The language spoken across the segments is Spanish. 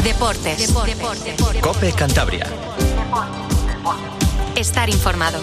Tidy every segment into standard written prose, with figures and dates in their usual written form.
Deportes. COPE Cantabria. Estar informado.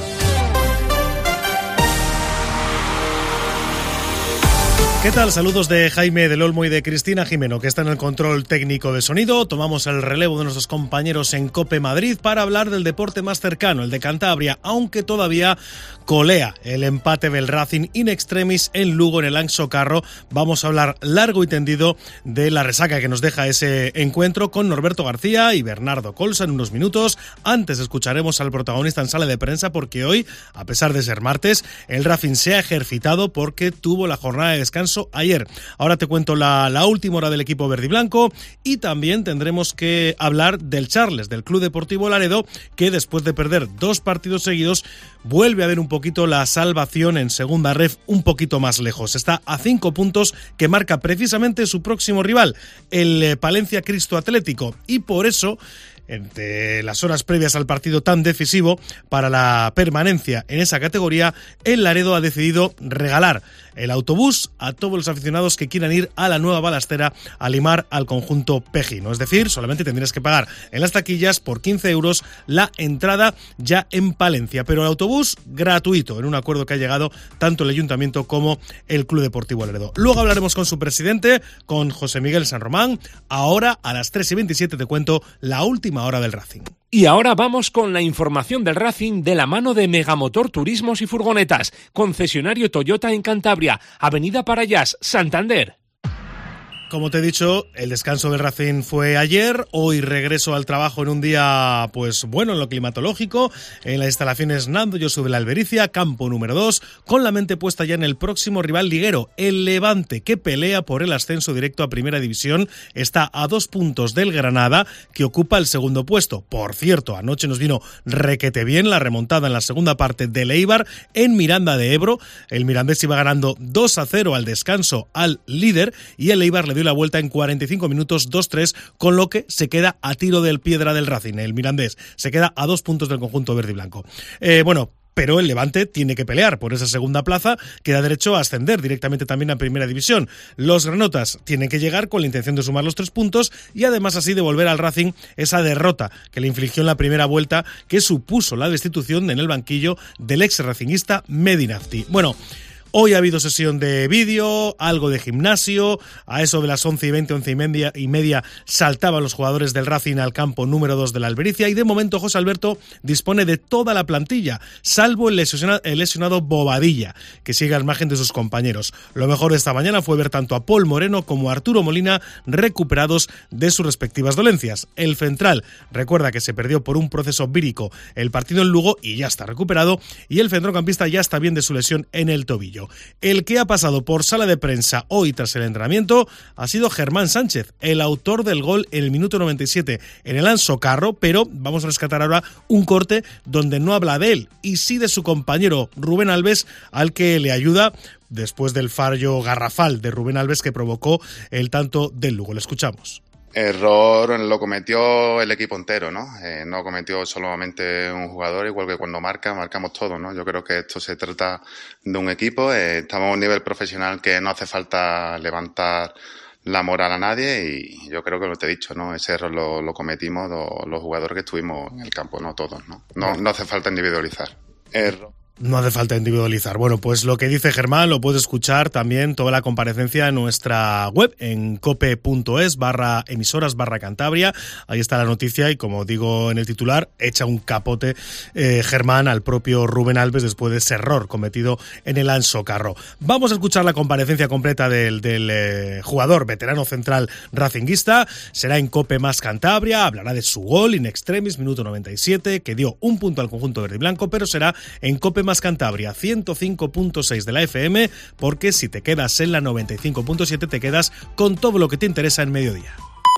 ¿Qué tal? Saludos de Jaime del Olmo y de Cristina Jimeno, que está en el control técnico de sonido. Tomamos el relevo de nuestros compañeros en COPE Madrid para hablar del deporte más cercano, el de Cantabria, aunque todavía colea el empate del Racing in extremis en Lugo, en el Anxo Carro. Vamos a hablar largo y tendido de la resaca que nos deja ese encuentro con Norberto García y Bernardo Colsa en unos minutos. Antes escucharemos al protagonista en sala de prensa, porque hoy, a pesar de ser martes, el Racing se ha ejercitado porque tuvo la jornada de descanso ayer. Ahora te cuento la última hora del equipo verde y blanco, y también tendremos que hablar del Charles, del Club Deportivo Laredo, que después de perder 2 partidos seguidos vuelve a ver un poquito la salvación en segunda ref un poquito más lejos. Está a 5 puntos que marca precisamente su próximo rival, el Palencia Cristo Atlético, y por eso, entre las horas previas al partido tan decisivo para la permanencia en esa categoría, el Laredo ha decidido regalar el autobús a todos los aficionados que quieran ir a la Nueva Balastera a limar al conjunto pejino. Es decir, solamente tendrías que pagar en las taquillas por 15 euros la entrada ya en Palencia, pero el autobús gratuito, en un acuerdo que ha llegado tanto el Ayuntamiento como el Club Deportivo Laredo. Luego hablaremos con su presidente, con José Miguel San Román. Ahora, a las 3:27, te cuento la última hora del Racing. Y ahora vamos con la información del Racing de la mano de Megamotor Turismos y Furgonetas, concesionario Toyota en Cantabria, Avenida Parayas, Santander. Como te he dicho, el descanso del Racing fue ayer. Hoy regreso al trabajo en un día, pues bueno, en lo climatológico, en las instalaciones Nando Josu de la Albericia, campo número 2, con la mente puesta ya en el próximo rival liguero, el Levante, que pelea por el ascenso directo a Primera División. Está a 2 puntos del Granada, que ocupa el segundo puesto. Por cierto, anoche nos vino requete bien la remontada en la segunda parte del Eibar en Miranda de Ebro. El mirandés iba ganando 2-0 al descanso al líder, y el Eibar le dio la vuelta en 45 minutos, 2-3, con lo que se queda a tiro del piedra del Racing. El mirandés se queda a 2 puntos del conjunto verde y blanco. Pero el Levante tiene que pelear por esa segunda plaza, que da derecho a ascender directamente también a Primera División. Los granotas tienen que llegar con la intención de sumar los 3 puntos y además así devolver al Racing esa derrota que le infligió en la primera vuelta, que supuso la destitución en el banquillo del ex racinguista Medinafti. Bueno, hoy ha habido sesión de vídeo, algo de gimnasio. A eso de las 11:20, 11:30 saltaban los jugadores del Racing al campo número 2 de la Albericia, y de momento José Alberto dispone de toda la plantilla, salvo el lesionado Bobadilla, que sigue al margen de sus compañeros. Lo mejor de esta mañana fue ver tanto a Paul Moreno como a Arturo Molina recuperados de sus respectivas dolencias. El central recuerda que se perdió por un proceso vírico el partido en Lugo y ya está recuperado, y el centrocampista ya está bien de su lesión en el tobillo. El que ha pasado por sala de prensa hoy tras el entrenamiento ha sido Germán Sánchez, el autor del gol en el minuto 97 en el Anxo Carro, pero vamos a rescatar ahora un corte donde no habla de él y sí de su compañero Rubén Alves, al que le ayuda después del fallo garrafal de Rubén Alves que provocó el tanto del Lugo. Le escuchamos. Error lo cometió el equipo entero, ¿no? No cometió solamente un jugador, igual que cuando marcamos todos, ¿no? Yo creo que esto se trata de un equipo, estamos a un nivel profesional que no hace falta levantar la moral a nadie, y yo creo que lo te he dicho, ¿no? Ese error lo cometimos los jugadores que estuvimos en el campo, no todos, ¿no? No hace falta individualizar. No hace falta individualizar. Bueno, pues lo que dice Germán lo puedes escuchar también toda la comparecencia en nuestra web, en cope.es/emisoras/Cantabria. Ahí está la noticia y, como digo en el titular, echa un capote Germán al propio Rubén Alves después de ese error cometido en el Anxo Carro. Vamos a escuchar la comparecencia completa del jugador veterano central racinguista. Será en Cope más Cantabria, hablará de su gol in extremis, minuto 97, que dio 1 punto al conjunto verde y blanco, pero será en Cope más Cantabria, 105.6 de la FM, porque si te quedas en la 95.7 te quedas con todo lo que te interesa en mediodía.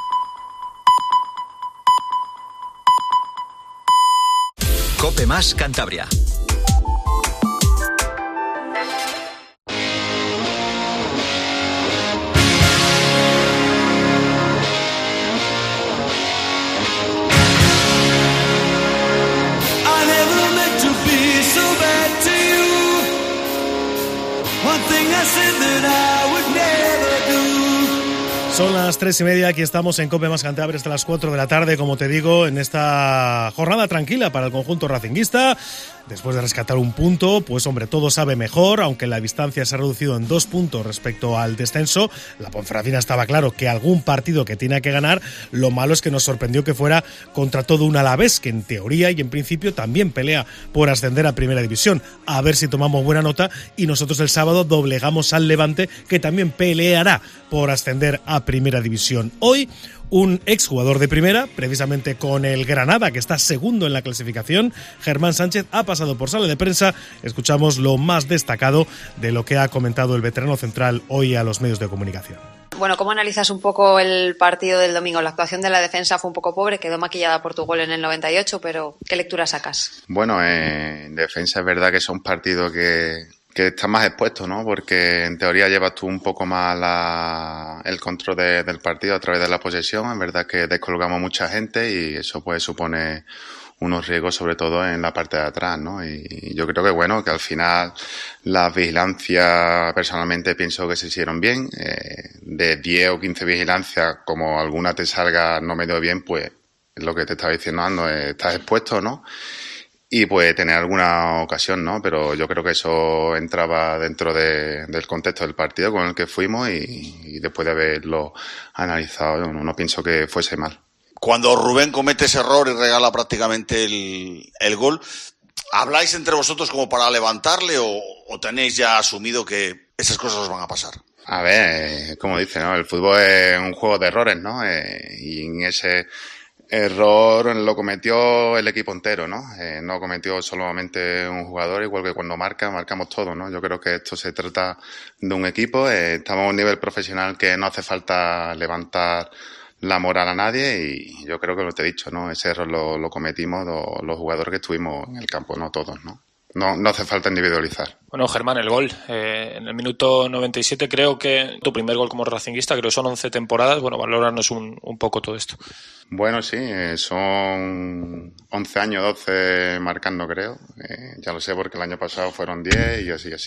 COPE más Cantabria. Son las 3:30, aquí estamos en Cope Más Cantabria hasta las 4 de la tarde, como te digo, en esta jornada tranquila para el conjunto racinguista. Después de rescatar un punto, pues hombre, todo sabe mejor, aunque la distancia se ha reducido en 2 puntos respecto al descenso. La Ponferradina estaba claro que algún partido que tiene que ganar, lo malo es que nos sorprendió que fuera contra todo un Alavés, que en teoría y en principio también pelea por ascender a Primera División. A ver si tomamos buena nota y nosotros el sábado doblegamos al Levante, que también peleará por ascender a Primera División. Hoy, un exjugador de primera, precisamente con el Granada, que está segundo en la clasificación, Germán Sánchez, ha pasado por sala de prensa. Escuchamos lo más destacado de lo que ha comentado el veterano central hoy a los medios de comunicación. Bueno, ¿cómo analizas un poco el partido del domingo? La actuación de la defensa fue un poco pobre, quedó maquillada por tu gol en el 98, pero ¿qué lectura sacas? Bueno, en defensa es verdad que es un partido que está más expuesto, ¿no? Porque en teoría llevas tú un poco más el control del partido a través de la posesión. Es verdad que descolgamos mucha gente y eso pues supone unos riesgos, sobre todo en la parte de atrás, ¿no? Y yo creo que bueno, que al final las vigilancias personalmente pienso que se hicieron bien. De 10 o 15 vigilancias, como alguna te salga no medio bien, pues es lo que te estaba diciendo, Ando, estás expuesto, ¿no? Y puede tener alguna ocasión, ¿no? Pero yo creo que eso entraba dentro del contexto del partido con el que fuimos y después de haberlo analizado, no pienso que fuese mal. Cuando Rubén comete ese error y regala prácticamente el gol, ¿habláis entre vosotros como para levantarle o tenéis ya asumido que esas cosas os van a pasar? A ver, como dice, ¿no? El fútbol es un juego de errores, ¿no? Y en ese error lo cometió el equipo entero, ¿no? No cometió solamente un jugador, igual que cuando marcamos todos, ¿no? Yo creo que esto se trata de un equipo, estamos a un nivel profesional que no hace falta levantar la moral a nadie y yo creo que lo te he dicho, ¿no? Ese error lo cometimos los jugadores que estuvimos en el campo, no todos, ¿no? No hace falta individualizar. Bueno, Germán, el gol. En el minuto 97 creo que tu primer gol como racinguista, creo que son 11 temporadas. Bueno, valorarnos un poco todo esto. Bueno, sí, son 11 años, 12 marcando, creo. Ya lo sé porque el año pasado fueron 10 y así.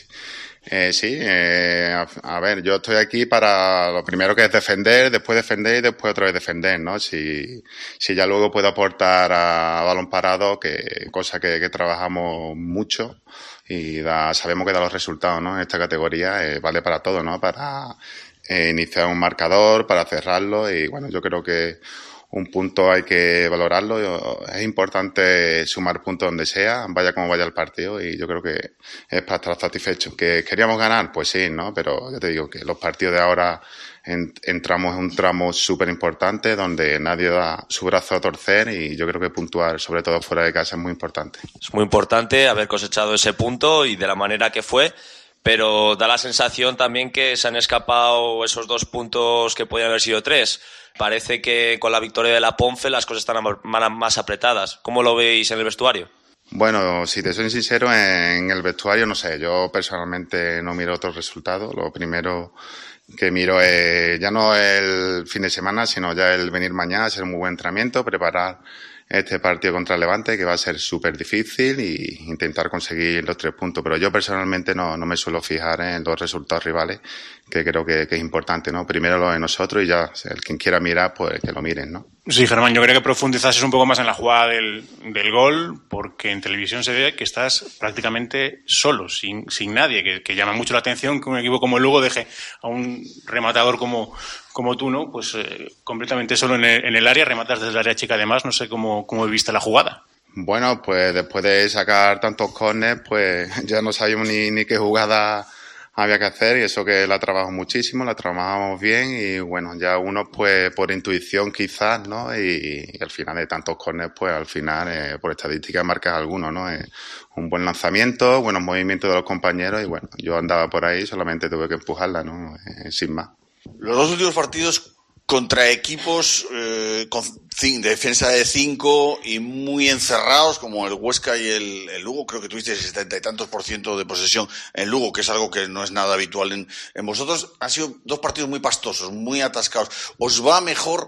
A ver, yo estoy aquí para lo primero que es defender y después otra vez defender, ¿no? Si ya luego puedo aportar a balón parado, cosa que trabajamos mucho y sabemos que da los resultados, ¿no? En esta categoría vale para todo, ¿no? Para iniciar un marcador, para cerrarlo y bueno, yo creo que un punto hay que valorarlo. Es importante sumar puntos donde sea, vaya como vaya el partido, y yo creo que es para estar satisfechos. ¿Que queríamos ganar? Pues sí, ¿no? Pero ya te digo que los partidos de ahora entramos en un tramo súper importante donde nadie da su brazo a torcer y yo creo que puntuar, sobre todo fuera de casa, es muy importante. Es muy importante haber cosechado ese punto y de la manera que fue. Pero da la sensación también que se han escapado esos 2 puntos que podían haber sido 3. Parece que con la victoria de la Ponfe las cosas están más apretadas. ¿Cómo lo veis en el vestuario? Bueno, si te soy sincero, en el vestuario no sé, yo personalmente no miro otros resultados. Lo primero que miro es ya no el fin de semana, sino ya el venir mañana, hacer un muy buen entrenamiento, preparar este partido contra el Levante, que va a ser súper difícil, y intentar conseguir los 3 puntos. Pero yo personalmente no me suelo fijar en los resultados rivales, que creo que es importante, ¿no? Primero lo de nosotros y ya el quien quiera mirar, pues que lo miren, ¿no? Sí, Germán, yo creo que profundizases un poco más en la jugada del gol, porque en televisión se ve que estás prácticamente solo, sin nadie, que llama mucho la atención que un equipo como el Lugo deje a un rematador como tú, ¿no? Pues completamente solo en el área, rematas desde el área chica además. No sé cómo viste la jugada. Bueno, pues después de sacar tantos córners, pues ya no sabíamos ni qué jugada había que hacer, y eso que la trabajamos muchísimo, la trabajamos bien, y bueno, ya uno pues por intuición quizás, ¿no? Y al final de tantos córners, pues al final por estadística marcas alguno, ¿no? Un buen lanzamiento, buenos movimientos de los compañeros, y bueno, yo andaba por ahí, solamente tuve que empujarla, ¿no? Sin más. Los 2 últimos partidos contra equipos con defensa de 5 y muy encerrados como el Huesca y el Lugo, creo que tuviste 70 y tantos % de posesión en Lugo, que es algo que no es nada habitual en vosotros. Han sido 2 partidos muy pastosos, muy atascados. ¿Os va mejor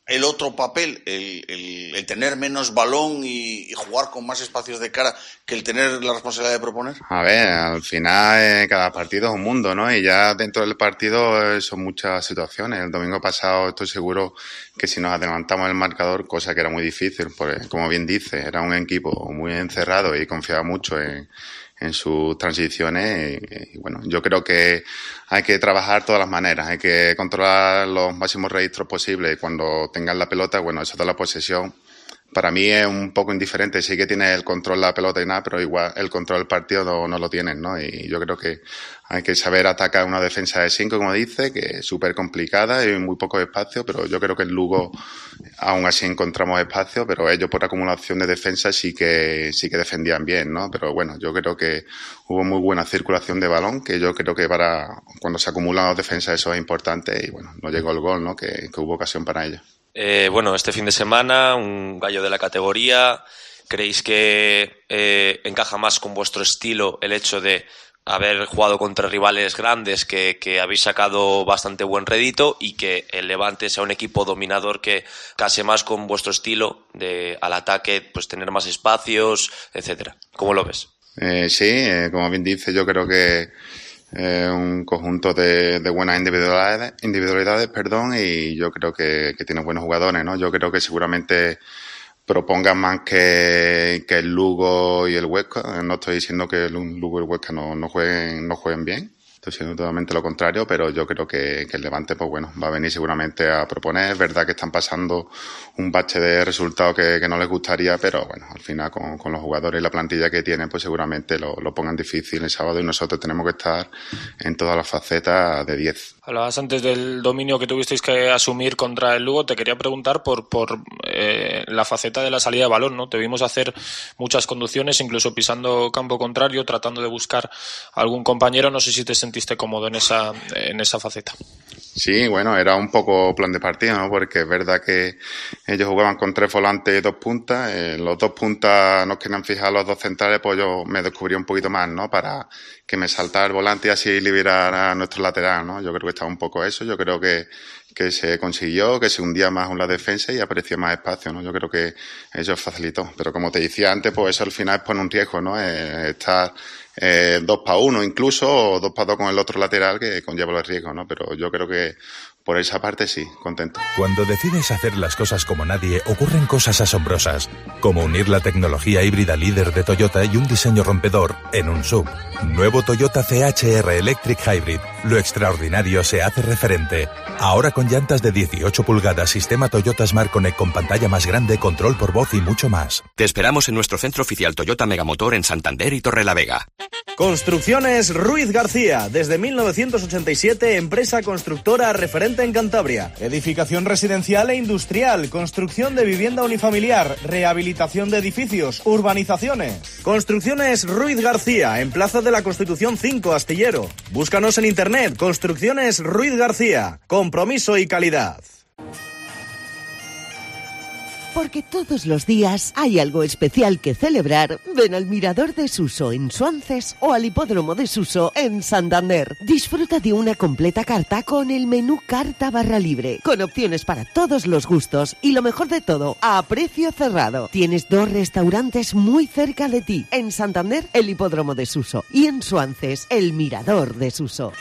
el otro papel, el tener menos balón y jugar con más espacios de cara que el tener la responsabilidad de proponer? A ver, al final cada partido es un mundo, ¿no? Y ya dentro del partido son muchas situaciones. El domingo pasado estoy seguro que si nos adelantamos el marcador, cosa que era muy difícil, porque como bien dice, era un equipo muy encerrado y confiaba mucho en sus transiciones y bueno, yo creo que hay que trabajar todas las maneras, hay que controlar los máximos registros posibles y cuando tengan la pelota, bueno, eso de la posesión para mí es un poco indiferente, sí que tienes el control de la pelota y nada, pero igual el control del partido no lo tienes, ¿no? Y yo creo que hay que saber atacar una defensa de 5, como dice, que es súper complicada y muy poco espacio, pero yo creo que en Lugo aún así encontramos espacio, pero ellos por acumulación de defensa sí que defendían bien, ¿no? Pero bueno, yo creo que hubo muy buena circulación de balón, que yo creo que para cuando se acumulan las defensas eso es importante y bueno, no llegó el gol, ¿no? Que hubo ocasión para ellos. Bueno, este fin de semana, un gallo de la categoría. ¿Creéis que encaja más con vuestro estilo el hecho de haber jugado contra rivales grandes que habéis sacado bastante buen rédito y que el Levante sea un equipo dominador que case más con vuestro estilo de al ataque, pues tener más espacios, etcétera? ¿Cómo lo ves? Sí, como bien dice, yo creo que un conjunto de buenas individualidades, y yo creo que tiene buenos jugadores, ¿no? Yo creo que seguramente propongan más que el Lugo y el Huesca. No estoy diciendo que el Lugo y el Huesca no jueguen bien. Estoy diciendo totalmente lo contrario, pero yo creo que el Levante, pues bueno, va a venir seguramente a proponer. Es verdad que están pasando un bache de resultados que no les gustaría, pero bueno, al final con los jugadores y la plantilla que tienen, pues seguramente lo pongan difícil el sábado y nosotros tenemos que estar en todas las facetas de 10. Hablabas antes del dominio que tuvisteis que asumir contra el Lugo. Te quería preguntar por la faceta de la salida de balón, ¿no? Te vimos hacer muchas conducciones, incluso pisando campo contrario, tratando de buscar algún compañero. No sé si te sentiste cómodo en esa faceta. Sí, bueno, era un poco plan de partido, ¿no? Porque es verdad que ellos jugaban con 3 volantes y 2 puntas. Los 2 puntas nos querían fijar los 2 centrales, pues yo me descubrí un poquito más, ¿no? Para que me saltara el volante y así liberara a nuestro lateral, ¿no? Yo creo que estaba un poco eso. Yo creo que se consiguió, que se hundía más en la defensa y aparecía más espacio, ¿no? Yo creo que eso facilitó. Pero como te decía antes, pues eso al final pone un riesgo, ¿no? Estar 2-1 incluso, o 2-2 con el otro lateral, que conlleva el riesgo, ¿no? Pero yo creo que por esa parte sí, contento. Cuando decides hacer las cosas como nadie, ocurren cosas asombrosas, como unir la tecnología híbrida líder de Toyota y un diseño rompedor en un SUV. Nuevo Toyota CHR Electric Hybrid. Lo extraordinario se hace referente. Ahora con llantas de 18 pulgadas, sistema Toyota Smart Connect con pantalla más grande, control por voz y mucho más. Te esperamos en nuestro centro oficial Toyota Megamotor en Santander y Torrelavega. Construcciones Ruiz García, desde 1987, empresa constructora referente en Cantabria. Edificación residencial e industrial, construcción de vivienda unifamiliar, rehabilitación de edificios, urbanizaciones. Construcciones Ruiz García, en Plaza de la Constitución 5, Astillero. Búscanos en internet, Construcciones Ruiz García. Compromiso y calidad. Porque todos los días hay algo especial que celebrar, ven al Mirador de Suso en Suances o al Hipódromo de Suso en Santander. Disfruta de una completa carta con el menú carta barra libre, con opciones para todos los gustos y lo mejor de todo, a precio cerrado. Tienes 2 restaurantes muy cerca de ti, en Santander el Hipódromo de Suso y en Suances el Mirador de Suso.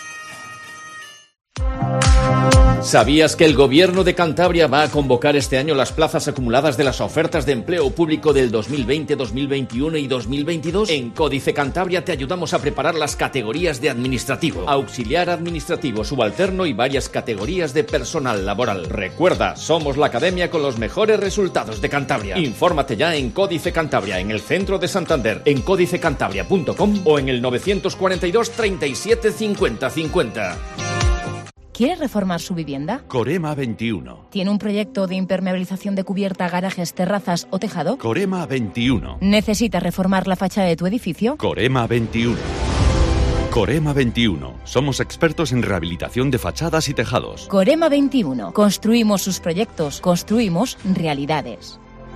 ¿Sabías que el Gobierno de Cantabria va a convocar este año las plazas acumuladas de las ofertas de empleo público del 2020, 2021 y 2022? En Códice Cantabria te ayudamos a preparar las categorías de administrativo, auxiliar administrativo, subalterno y varias categorías de personal laboral. Recuerda, somos la academia con los mejores resultados de Cantabria. Infórmate ya en Códice Cantabria, en el centro de Santander, en códicecantabria.com o en el 942 37 50 50. ¿Quiere reformar su vivienda? Corema 21. ¿Tiene un proyecto de impermeabilización de cubierta, garajes, terrazas o tejado? Corema 21. ¿Necesita reformar la fachada de tu edificio? Corema 21. Corema 21. Somos expertos en rehabilitación de fachadas y tejados. Corema 21. Construimos sus proyectos, construimos realidades.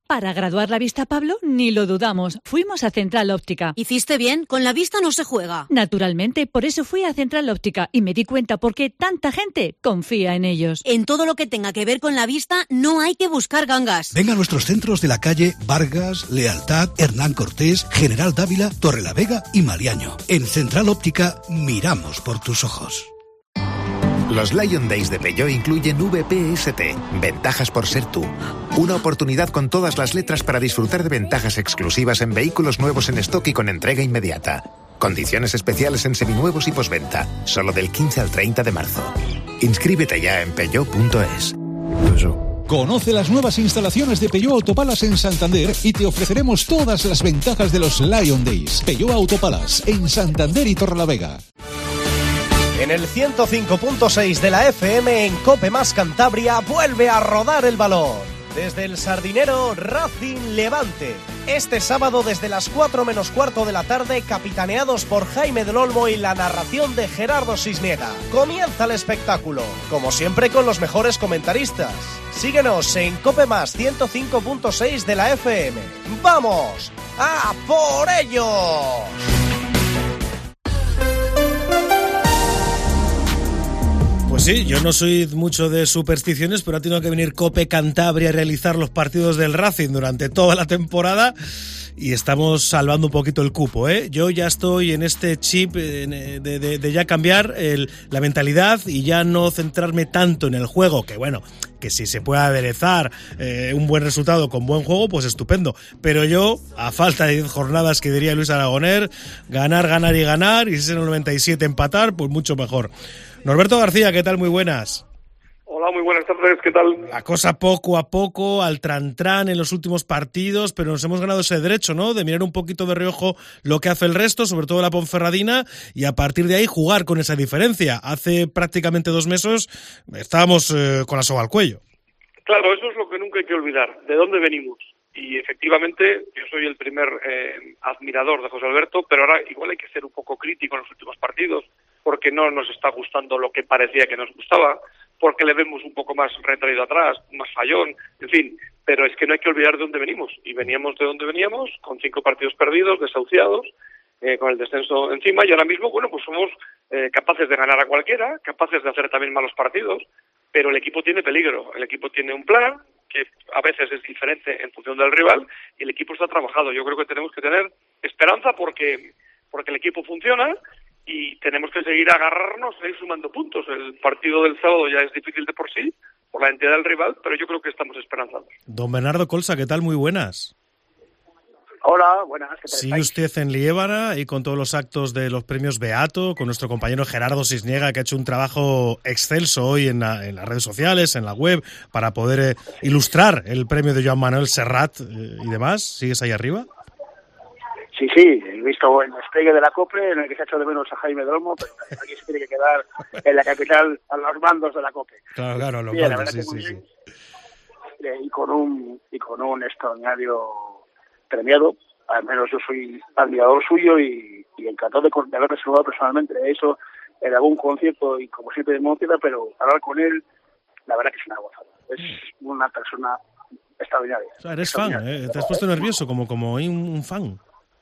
Para graduar la vista, Pablo, ni lo dudamos. Fuimos a Central Óptica. ¿Hiciste bien? Con la vista no se juega. Naturalmente, por eso fui a Central Óptica y me di cuenta por qué tanta gente confía en ellos. En todo lo que tenga que ver con la vista no hay que buscar gangas. Venga a nuestros centros de la calle Vargas, Lealtad, Hernán Cortés, General Dávila, Torrelavega y Maliaño. En Central Óptica miramos por tus ojos. Los Lion Days de Peugeot incluyen VPST, ventajas por ser tú. Una oportunidad con todas las letras para disfrutar de ventajas exclusivas en vehículos nuevos en stock y con entrega inmediata. Condiciones especiales en seminuevos y posventa, solo del 15 al 30 de marzo. Inscríbete ya en peugeot.es. Conoce las nuevas instalaciones de Peugeot Autopalas en Santander y te ofreceremos todas las ventajas de los Lion Days. Peugeot Autopalas en Santander y Torrelavega. En el 105.6 de la FM en Cope Más Cantabria vuelve a rodar el balón. Desde el Sardinero, Racing Levante. Este sábado desde las 4 menos cuarto de la tarde, capitaneados por Jaime del Olmo y la narración de Gerardo Sisniega. Comienza el espectáculo, como siempre con los mejores comentaristas. Síguenos en Cope Más 105.6 de la FM. ¡Vamos a por ellos! Pues sí, yo no soy mucho de supersticiones, pero ha tenido que venir Cope Cantabria a realizar los partidos del Racing durante toda la temporada y estamos salvando un poquito el cupo, ¿eh? Yo ya estoy en este chip de ya cambiar la mentalidad y ya no centrarme tanto en el juego, que bueno, que si se puede aderezar un buen resultado con buen juego, pues estupendo. Pero yo, a falta de 10 jornadas, que diría Luis Aragoner, ganar, ganar y ganar, y si es en el 97 empatar, pues mucho mejor. Norberto García, ¿qué tal? Muy buenas. Hola, muy buenas tardes, ¿qué tal? La cosa poco a poco, al trantrán en los últimos partidos, pero nos hemos ganado ese derecho, ¿no?, de mirar un poquito de reojo lo que hace el resto, sobre todo la Ponferradina, y a partir de ahí jugar con esa diferencia. Hace prácticamente 2 meses estábamos con la soga al cuello. Claro, eso es lo que nunca hay que olvidar, de dónde venimos. Y efectivamente, yo soy el primer admirador de José Alberto, pero ahora igual hay que ser un poco crítico en los últimos partidos, porque no nos está gustando lo que parecía que nos gustaba, porque le vemos un poco más retraído atrás, más fallón, en fin, pero es que no hay que olvidar de dónde venimos, y veníamos de donde veníamos, con 5 partidos perdidos, desahuciados, con el descenso encima, y ahora mismo, bueno, pues somos capaces de ganar a cualquiera, capaces de hacer también malos partidos, pero el equipo tiene peligro, el equipo tiene un plan, que a veces es diferente en función del rival, y el equipo está trabajado. Yo creo que tenemos que tener esperanza porque el equipo funciona, y tenemos que seguir agarrarnos e ir sumando puntos. El partido del sábado ya es difícil de por sí, por la entidad del rival, pero yo creo que estamos esperanzados. Don Bernardo Colsa, ¿qué tal? Muy buenas. Hola, buenas. ¿Qué tal? Sigue usted en Liébana y con todos los actos de los premios Beato, con nuestro compañero Gerardo Sisniega, que ha hecho un trabajo excelso hoy en las redes sociales, en la web, para poder ilustrar el premio de Joan Manuel Serrat y demás. ¿Sigues ahí arriba? Sí, he visto el despliegue de la COPE, en el que se ha hecho de menos a Jaime del Olmo, pero aquí se tiene que quedar en la capital a los mandos de la COPE. Claro, los bien, mandos, sí. Y con un extraordinario premiado, al menos yo soy admirador suyo y encantado de haberme saludado personalmente. Eso en algún concierto y como siempre de Montilla, pero hablar con él, la verdad que es una gozada. Es una persona extraordinaria. O sea, eres fan, te has puesto nervioso como un fan.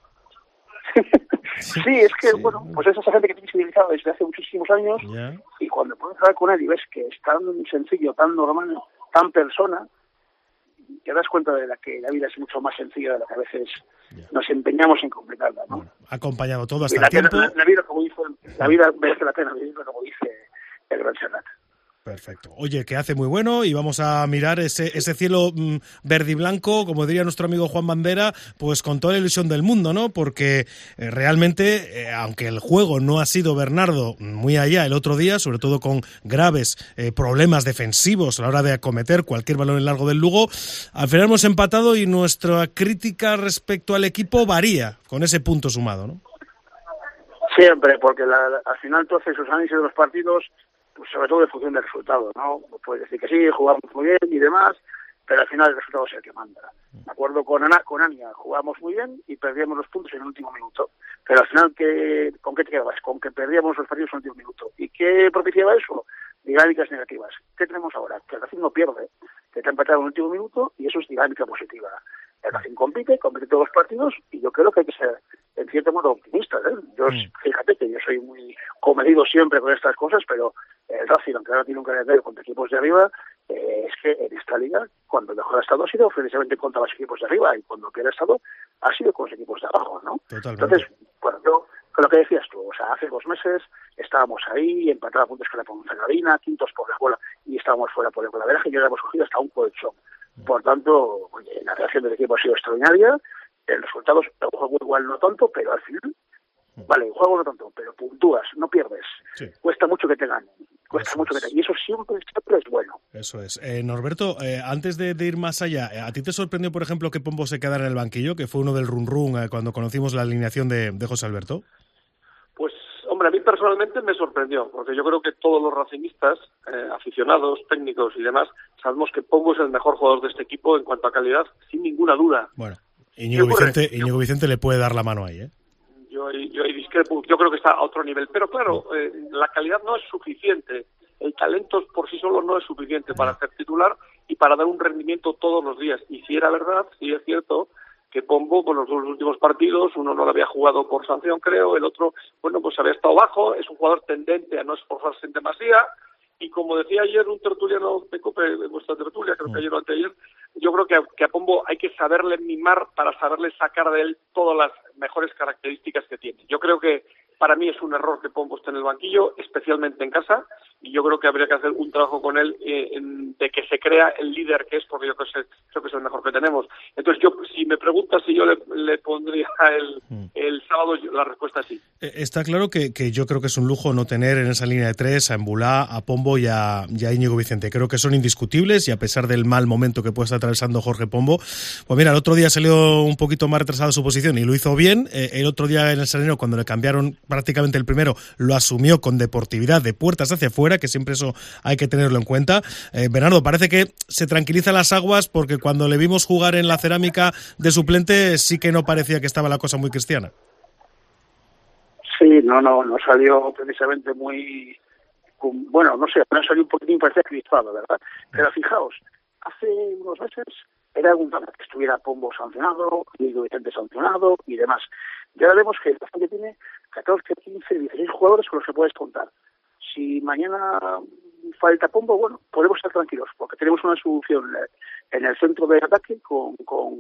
Sí, es que, bueno, pues es esa gente que tienes civilizado desde hace muchísimos años, y cuando puedes hablar con él y ves que es tan sencillo, tan normal, tan persona, te das cuenta de que la vida es mucho más sencilla de lo que a veces nos empeñamos en complicarla, ¿no? Ha acompañado todo hasta el tiempo. La vida, como dice, la vida merece la pena vivirla, como dice el gran Serrat. Perfecto. Oye, que hace muy bueno y vamos a mirar ese cielo verde y blanco, como diría nuestro amigo Juan Bandera, pues con toda la ilusión del mundo, ¿no? Porque realmente, aunque el juego no ha sido, Bernardo, muy allá el otro día, sobre todo con graves problemas defensivos a la hora de acometer cualquier balón en largo del Lugo, al final hemos empatado y nuestra crítica respecto al equipo varía con ese punto sumado, ¿no? Siempre, porque al final tú haces esos análisis de los partidos, pues sobre todo en función del resultado, ¿no? Puedes decir que sí, jugamos muy bien y demás, pero al final el resultado es el que manda. De acuerdo con Ania, jugamos muy bien y perdíamos los puntos en el último minuto, pero al final, ¿con qué te quedabas? Con que perdíamos los partidos en el último minuto. ¿Y qué propiciaba eso? Dinámicas negativas. ¿Qué tenemos ahora? Que el Racing no pierde, que te ha empatado en el último minuto y eso es dinámica positiva. El Racing compite todos los partidos y yo creo que hay que ser, en cierto modo, optimistas, ¿eh? Yo, fíjate que yo soy muy comedido siempre con estas cosas, pero el Racing, aunque ahora tiene un calendario contra equipos de arriba, es que en esta liga, cuando mejor ha estado ha sido precisamente contra los equipos de arriba y cuando peor ha estado ha sido con los equipos de abajo, ¿no? Totalmente. Entonces, bueno, yo, con lo que decías tú, o sea, hace 2 meses estábamos ahí, empatados a puntos con la Ponferradina, quintos por la bola y estábamos fuera por el Colaveraje y ya hemos cogido hasta un colchón. Por tanto, oye, la reacción del equipo ha sido extraordinaria, el resultado, el juego igual no tanto, pero al final, vale, el juego no tanto, pero puntúas, no pierdes. Sí. Cuesta mucho que te ganen, y eso siempre es bueno. Eso es. Norberto, antes de ir más allá, ¿a ti te sorprendió, por ejemplo, que Pombo se quedara en el banquillo, que fue uno del run-run cuando conocimos la alineación de José Alberto? Pues, hombre, a mí personalmente me sorprendió, porque yo creo que todos los racingistas, aficionados, técnicos y demás, sabemos que Pombo es el mejor jugador de este equipo en cuanto a calidad, sin ninguna duda. Bueno, Íñigo Vicente le puede dar la mano ahí, ¿eh? Yo ahí discrepo, yo creo que está a otro nivel, pero claro, la calidad no es suficiente, el talento por sí solo no es suficiente para ser titular y para dar un rendimiento todos los días. Y si era verdad, sí es cierto que Pombo, por los 2 últimos partidos, uno no lo había jugado por sanción, creo, el otro, bueno, pues había estado bajo, es un jugador tendente a no esforzarse en demasía, y como decía ayer un tertuliano de COPE, de vuestra tertulia, creo que ayer o anteayer, yo creo que a Pombo hay que saberle mimar para saberle sacar de él todas las mejores características que tiene. Yo creo que para mí es un error que Pombo esté en el banquillo, especialmente en casa, y yo creo que habría que hacer un trabajo con él de que se crea el líder que es, porque yo creo que es el mejor que tenemos. Entonces, yo, si me preguntas si yo le pondría el sábado, la respuesta es sí. Está claro que yo creo que es un lujo no tener en esa línea de 3 a Embulá, a Pombo y a Íñigo Vicente. Creo que son indiscutibles y a pesar del mal momento que puede estar atravesando Jorge Pombo, pues mira, el otro día salió un poquito más retrasado su posición y lo hizo bien. El otro día en el Salerno, cuando le cambiaron prácticamente el primero, lo asumió con deportividad de puertas hacia afuera, que siempre eso hay que tenerlo en cuenta. Bernardo, parece que se tranquilizan las aguas porque cuando le vimos jugar en la Cerámica de suplente sí que no parecía que estaba la cosa muy cristiana. Sí, no salió precisamente muy... Bueno, no sé, no salió un poquitín, parecía crispado, ¿verdad? Pero fijaos, hace unos meses era un tema que estuviera Pombo sancionado, Íñigo Vicente sancionado y demás. Y ahora vemos que el Racing tiene 14, 15, 16 jugadores con los que puedes contar. Si mañana falta Pombo, bueno, podemos estar tranquilos, porque tenemos una solución en el centro de ataque con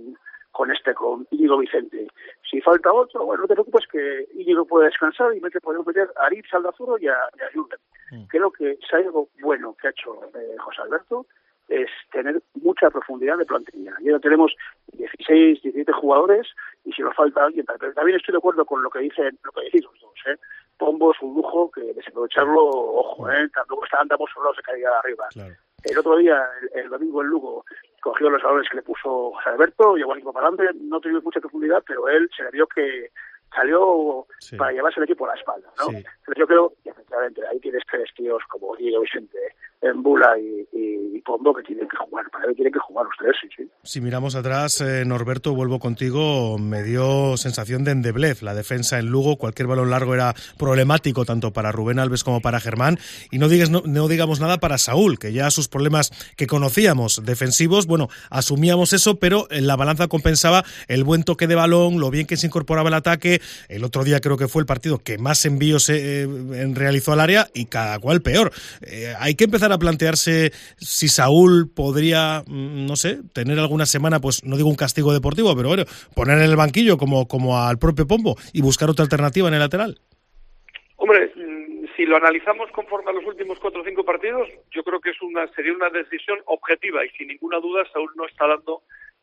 Íñigo Vicente. Si falta otro, bueno, no te preocupes que Íñigo puede descansar y podemos meter a Aritz, Aldazuro y a Jürgen. Creo que si hay algo bueno que ha hecho José Alberto es tener mucha profundidad de plantilla. Ya tenemos 16, 17 jugadores y si nos falta alguien, pero también estoy de acuerdo con lo que decís los dos, ¿eh? Pombo es un lujo que desaprovecharlo, ojo, tampoco andamos solos de calidad arriba. Claro. El otro día, el domingo en Lugo, cogió los valores que le puso José Alberto, llevó al equipo para adelante, no tuvimos mucha profundidad, pero él se le vio que salió para llevarse el equipo a la espalda, ¿no? Sí. Pero yo creo que efectivamente ahí tienes 3 tíos como Íñigo Vicente, Embula y Pombo que tienen que jugar, para él tienen que jugar los 3, sí. Si miramos atrás, Norberto, vuelvo contigo, me dio sensación de endeblez la defensa en Lugo, cualquier balón largo era problemático tanto para Rubén Alves como para Germán, y no digamos nada para Saúl, que ya sus problemas que conocíamos defensivos, bueno, asumíamos eso, pero en la balanza compensaba el buen toque de balón, lo bien que se incorporaba el ataque. El otro día creo que fue el partido que más envíos realizó al área y cada cual peor. Hay que empezar a plantearse si Saúl podría, no sé, tener alguna semana, pues no digo un castigo deportivo, pero bueno, poner en el banquillo como al propio Pombo y buscar otra alternativa en el lateral. Hombre, si lo analizamos conforme a los últimos 4 o 5 partidos, yo creo que sería una decisión objetiva y sin ninguna duda Saúl no está dando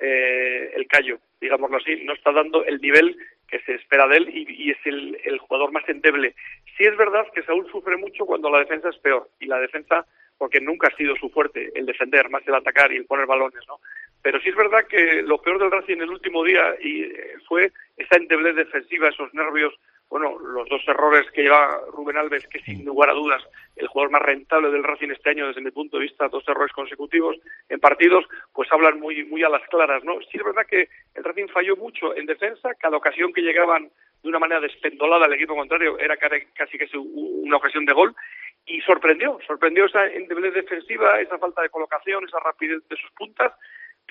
el callo, digámoslo así, no está dando el nivel que se espera de él y es el jugador más endeble. Sí es verdad que Saúl sufre mucho cuando la defensa es peor, y la defensa, porque nunca ha sido su fuerte, el defender, más el atacar y el poner balones, ¿no? Pero sí es verdad que lo peor del Racing el último día fue esa endeblez defensiva, esos nervios, bueno, los 2 errores que lleva Rubén Alves, que sin lugar a dudas el jugador más rentable del Racing este año desde mi punto de vista, 2 errores consecutivos en partidos, pues hablan muy a las claras, ¿no? Sí es verdad que el Racing falló mucho en defensa, cada ocasión que llegaban de una manera despendolada al equipo contrario era casi una ocasión de gol, y sorprendió esa endeblez defensiva, esa falta de colocación, esa rapidez de sus puntas,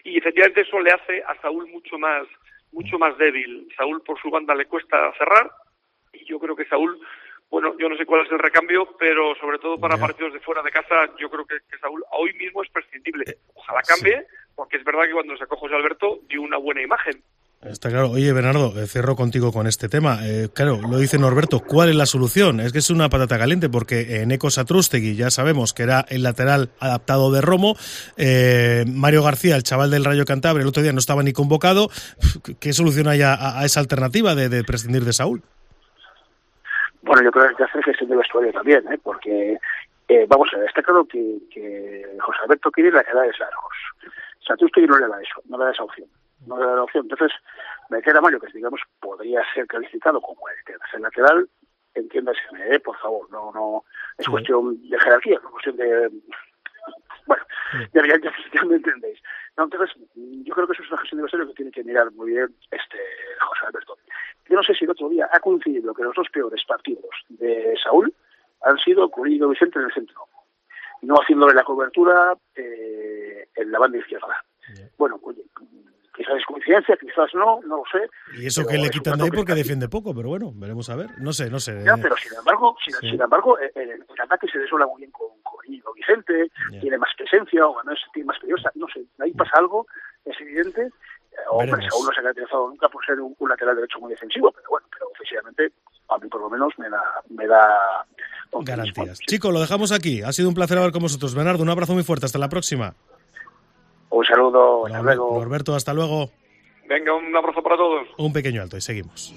y efectivamente eso le hace a Saúl mucho más débil. Saúl por su banda le cuesta cerrar, y yo creo que Saúl, bueno, yo no sé cuál es el recambio, pero sobre todo para partidos de fuera de casa, yo creo que Saúl hoy mismo es prescindible. Ojalá cambie, porque es verdad que cuando sacó José Alberto dio una buena imagen. Está claro. Oye, Bernardo, cierro contigo con este tema. Claro, lo dice Norberto, ¿cuál es la solución? Es que es una patata caliente, porque Neko Satrústegui ya sabemos que era el lateral adaptado de Romo. Mario García, el chaval del Rayo Cantabria, el otro día no estaba ni convocado. ¿Qué solución hay a esa alternativa de prescindir de Saúl? Bueno, yo creo que hay que hacer gestión de vestuario también, porque vamos a ver, está claro que José Alberto quiere laterales largos. Satrústegui no le da eso, no le da esa opción. No le da la opción. Entonces, meter a Mario, que digamos podría ser calificado como el tercer lateral, entiéndaseme, por favor, no es cuestión de jerarquía, es cuestión de... Bueno, ya me entendéis. No, entonces, yo creo que eso es una gestión de vestuario que tiene que mirar muy bien José Alberto. Yo no sé si el otro día ha coincidido que los dos peores partidos de Saúl han sido con Íñigo Vicente en el centro, no haciéndole la cobertura en la banda izquierda. Bueno, oye, quizás es coincidencia, quizás no lo sé. Y eso que le quitan de ahí porque defiende poco, pero bueno, veremos a ver. No sé. Ya, pero sin embargo, el ataque se desdobla muy bien con Íñigo Vicente, tiene más presencia, o además tiene más peligrosa, no sé, ahí pasa algo, es evidente. Hombre, Saúl no se ha caracterizado nunca por ser un lateral derecho muy defensivo, pero bueno, ofensivamente a mí por lo menos me da garantías. Chicos, lo dejamos aquí. Ha sido un placer hablar con vosotros. Bernardo, un abrazo muy fuerte. Hasta la próxima. Un saludo. Hasta luego. Norberto, hasta luego. Venga, un abrazo para todos. Un pequeño alto y seguimos.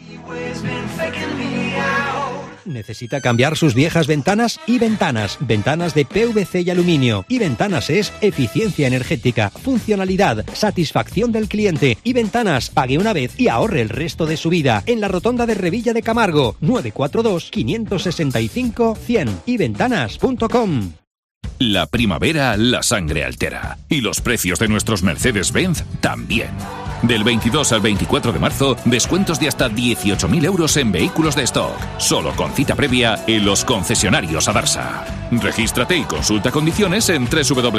¿Necesita cambiar sus viejas ventanas? Y Ventanas. Ventanas de PVC y aluminio. Y Ventanas es eficiencia energética, funcionalidad, satisfacción del cliente. Y Ventanas, pague una vez y ahorre el resto de su vida. En la rotonda de Revilla de Camargo, 942-565-100. Y Ventanas.com. La primavera la sangre altera y los precios de nuestros Mercedes-Benz también. Del 22 al 24 de marzo, descuentos de hasta 18.000 euros en vehículos de stock, solo con cita previa en los concesionarios Adarsa. Regístrate y consulta condiciones en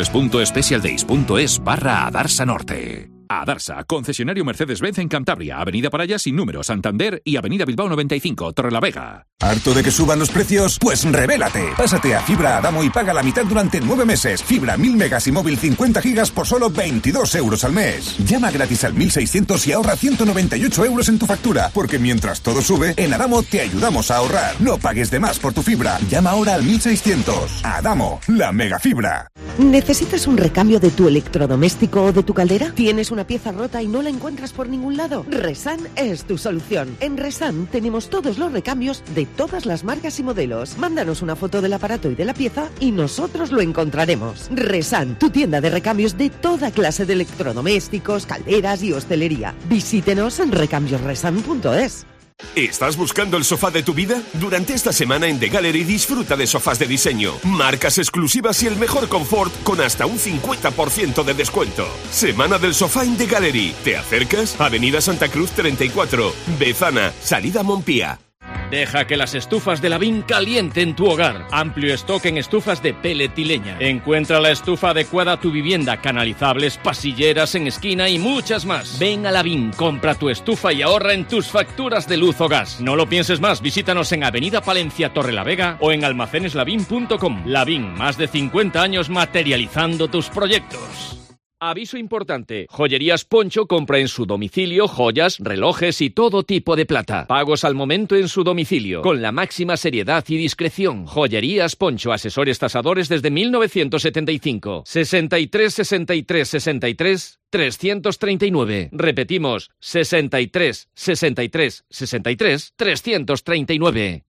www.specialdays.es/Adarsa Norte. Adarsa, concesionario Mercedes-Benz en Cantabria, Avenida Paraya sin número, Santander y Avenida Bilbao 95, Torrelavega. ¿Harto de que suban los precios? Pues revélate. Pásate a Fibra Adamo y paga la mitad durante 9 meses. Fibra 1000 megas y móvil 50 gigas por solo 22 euros al mes. Llama gratis al 1600 y ahorra 198 euros en tu factura. Porque mientras todo sube, en Adamo te ayudamos a ahorrar. No pagues de más por tu fibra. Llama ahora al 1600. Adamo, la mega fibra. ¿Necesitas un recambio de tu electrodoméstico o de tu caldera? ¿Tienes una pieza rota y no la encuentras por ningún lado? Resan es tu solución. En Resan tenemos todos los recambios de todas las marcas y modelos. Mándanos una foto del aparato y de la pieza y nosotros lo encontraremos. Resan, tu tienda de recambios de toda clase de electrodomésticos, calderas y hostelería. Visítenos en recambiosresan.es. ¿Estás buscando el sofá de tu vida? Durante esta semana en The Gallery disfruta de sofás de diseño, marcas exclusivas y el mejor confort con hasta un 50% de descuento. Semana del sofá en The Gallery. ¿Te acercas? Avenida Santa Cruz 34, Bezana, salida Montpía. Deja que las estufas de Lavín calienten tu hogar. Amplio stock en estufas de pellet y leña. Encuentra la estufa adecuada a tu vivienda, canalizables, pasilleras en esquina y muchas más. Ven a Lavín, compra tu estufa y ahorra en tus facturas de luz o gas. No lo pienses más, visítanos en Avenida Palencia Torrelavega o en almaceneslavin.com. Lavín, más de 50 años materializando tus proyectos. Aviso importante. Joyerías Poncho compra en su domicilio joyas, relojes y todo tipo de plata. Pagos al momento en su domicilio, con la máxima seriedad y discreción. Joyerías Poncho, asesores tasadores desde 1975. 63 63 63 339. Repetimos, 63 63 63 339.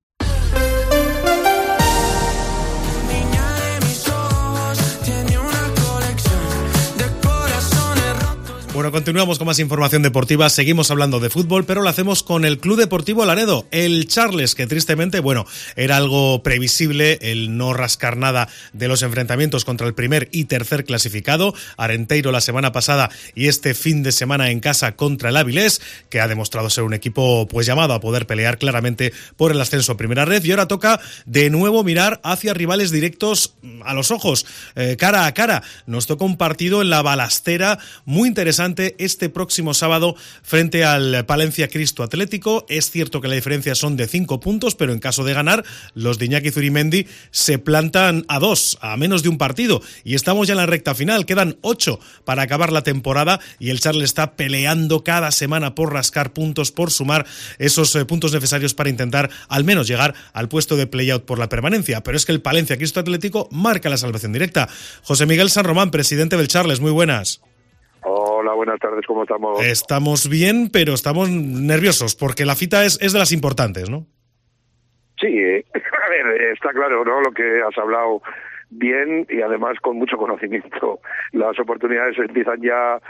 Bueno, continuamos con más información deportiva, seguimos hablando de fútbol, pero lo hacemos con el Club Deportivo Laredo, el Charles, que tristemente, bueno, era algo previsible el no rascar nada de los enfrentamientos contra el primer y tercer clasificado, Arenteiro la semana pasada y este fin de semana en casa contra el Avilés, que ha demostrado ser un equipo pues llamado a poder pelear claramente por el ascenso a primera red, y ahora toca de nuevo mirar hacia rivales directos a los ojos, cara a cara. Nos toca un partido en la Balastera muy interesante este próximo sábado frente al Palencia Cristo Atlético. Es cierto que la diferencia son de 5 puntos, pero en caso de ganar, los de Iñaki Zurimendi se plantan a 2, a menos de un partido, y estamos ya en la recta final. Quedan 8 para acabar la temporada y el Charles está peleando cada semana por rascar puntos, por sumar esos puntos necesarios para intentar al menos llegar al puesto de play-out por la permanencia. Pero es que el Palencia Cristo Atlético marca la salvación directa. José Miguel San Román, presidente del Charles, muy buenas. Hola, buenas tardes, ¿cómo estamos? Estamos bien, pero estamos nerviosos, porque la cita es de las importantes, ¿no? Sí, a ver, está claro, ¿no? Lo que has hablado bien y además con mucho conocimiento. Las oportunidades empiezan ya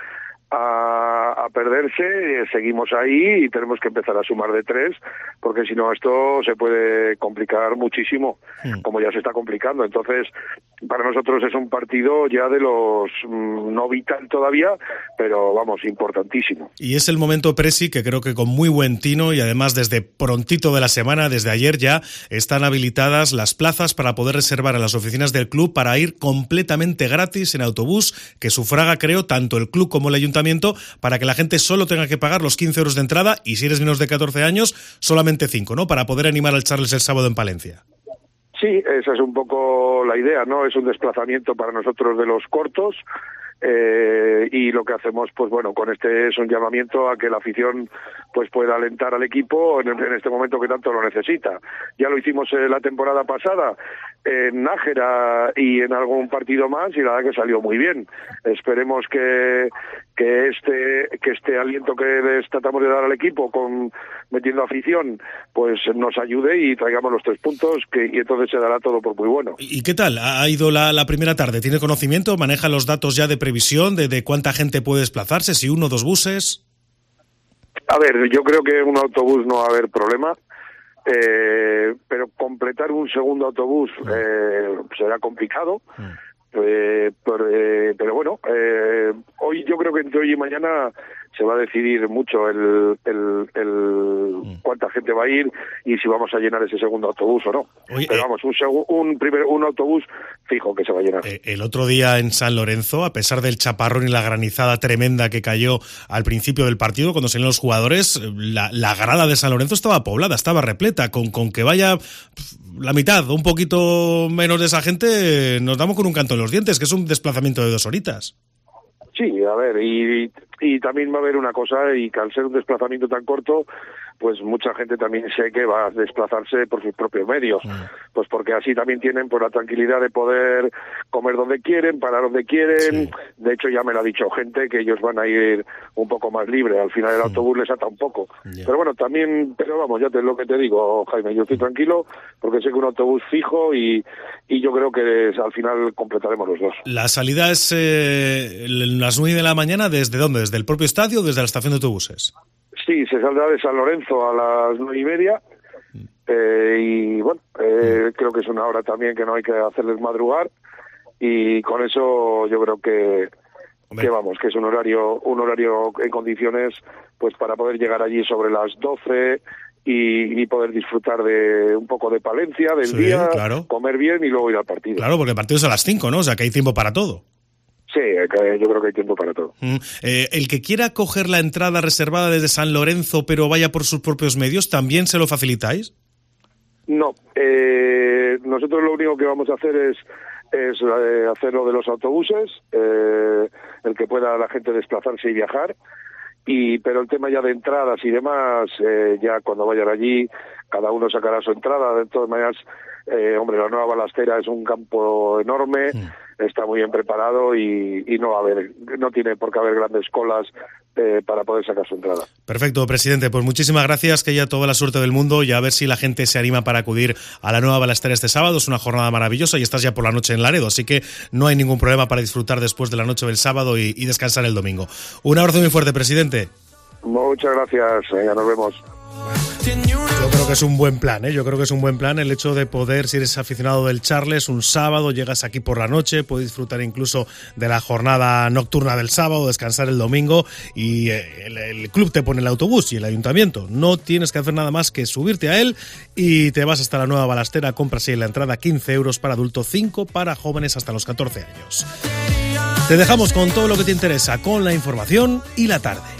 a perderse, seguimos ahí y tenemos que empezar a sumar de 3, porque si no esto se puede complicar muchísimo, como ya se está complicando. Entonces, para nosotros es un partido ya de los no vital todavía, pero vamos, importantísimo. Y es el momento, Presi, que creo que con muy buen tino y además desde prontito de la semana, desde ayer ya, están habilitadas las plazas para poder reservar en las oficinas del club para ir completamente gratis en autobús, que sufraga, creo, tanto el club como el ayuntamiento, para que la gente solo tenga que pagar los 15 euros de entrada y si eres menos de 14 años, solamente 5, ¿no? Para poder animar al Charles el sábado en Palencia. Sí, esa es un poco la idea, ¿no? Es un desplazamiento para nosotros de los cortos, y lo que hacemos, pues bueno, con este es un llamamiento a que la afición pues pueda alentar al equipo en este momento que tanto lo necesita. Ya lo hicimos la temporada pasada en Nájera y en algún partido más y la verdad que salió muy bien. Esperemos que este aliento que les tratamos de dar al equipo con metiendo afición pues nos ayude y traigamos los 3 puntos y entonces se dará todo por muy bueno. ¿Y qué tal? ¿Ha ido la primera tarde? ¿Tiene conocimiento? ¿Maneja los datos ya de previsión de cuánta gente puede desplazarse? ¿Si 1 o 2 buses? A ver, yo creo que un autobús no va a haber problema. Pero completar un segundo autobús será complicado. Pero bueno, hoy yo creo que entre hoy y mañana se va a decidir mucho el cuánta gente va a ir y si vamos a llenar ese segundo autobús o no. Oye, pero vamos, un autobús fijo que se va a llenar. El otro día en San Lorenzo, a pesar del chaparrón y la granizada tremenda que cayó al principio del partido, cuando salieron los jugadores, la grada de San Lorenzo estaba poblada, estaba repleta, con que vaya la mitad, un poquito menos de esa gente, nos damos con un canto en los dientes, que es un desplazamiento de 2 horitas. Sí, a ver, y también va a haber una cosa, y que al ser un desplazamiento tan corto, pues mucha gente también sé que va a desplazarse por sus propios medios, pues porque así también tienen pues la tranquilidad de poder comer donde quieren, parar donde quieren. Sí. De hecho ya me lo ha dicho gente que ellos van a ir un poco más libre, al final el autobús les ata un poco. Pero bueno, también, pero vamos, ya te lo que te digo, Jaime, yo estoy tranquilo porque sé que un autobús fijo y yo creo que al final completaremos los 2. La salida es las 9 de la mañana, ¿desde dónde? ¿Desde el propio estadio o desde la estación de autobuses? Sí, se saldrá de San Lorenzo a las 9:30 y bueno, creo que es una hora también que no hay que hacerles madrugar y con eso yo creo que vamos, que es un horario en condiciones pues para poder llegar allí sobre las 12 y poder disfrutar de un poco de Palencia, del día, claro, comer bien y luego ir al partido. Claro, porque el partido es a las 5, ¿no? O sea que hay tiempo para todo. Sí, yo creo que hay tiempo para todo. El que quiera coger la entrada reservada desde San Lorenzo pero vaya por sus propios medios, ¿también se lo facilitáis? No, nosotros lo único que vamos a hacer es hacer lo de los autobuses, el que pueda la gente desplazarse y viajar, pero el tema ya de entradas y demás, ya cuando vayan allí, cada uno sacará su entrada. De todas maneras, hombre, la nueva Balastera es un campo enorme, está muy bien preparado y no tiene por qué haber grandes colas para poder sacar su entrada. Perfecto, presidente. Pues muchísimas gracias, que haya toda la suerte del mundo y a ver si la gente se anima para acudir a la Nueva Balastera este sábado. Es una jornada maravillosa y estás ya por la noche en Laredo, así que no hay ningún problema para disfrutar después de la noche del sábado y descansar el domingo. Un abrazo muy fuerte, presidente. Muchas gracias, venga, nos vemos. Yo creo que es un buen plan, Yo creo que es un buen plan el hecho de poder, si eres aficionado del Charles, un sábado, llegas aquí por la noche, puedes disfrutar incluso de la jornada nocturna del sábado, descansar el domingo y el club te pone el autobús y el ayuntamiento. No tienes que hacer nada más que subirte a él y te vas hasta la Nueva Balastera, compras ahí la entrada, 15 euros para adulto, 5 para jóvenes hasta los 14 años. Te dejamos con todo lo que te interesa, con la información y la tarde.